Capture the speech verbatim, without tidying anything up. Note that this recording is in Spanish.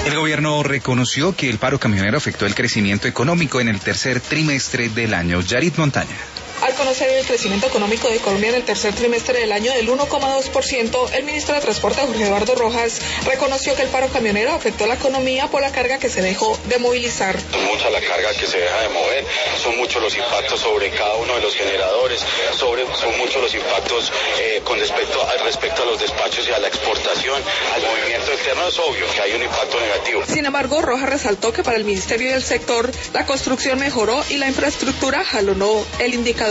El gobierno reconoció que el paro camionero afectó el crecimiento económico en el tercer trimestre del año. Yarit Montaña. Al conocer el crecimiento económico de Colombia en el tercer trimestre del año del uno coma dos por ciento, el ministro de Transporte, Jorge Eduardo Rojas, reconoció que el paro camionero afectó a la economía por la carga que se dejó de movilizar. Mucha la carga que se deja de mover, son muchos los impactos sobre cada uno de los generadores, sobre, son muchos los impactos eh, con respecto a, respecto a los despachos y a la exportación, al movimiento externo. Es obvio que hay un impacto negativo. Sin embargo, Rojas resaltó que para el ministerio y el sector, la construcción mejoró y la infraestructura jalonó el indicador.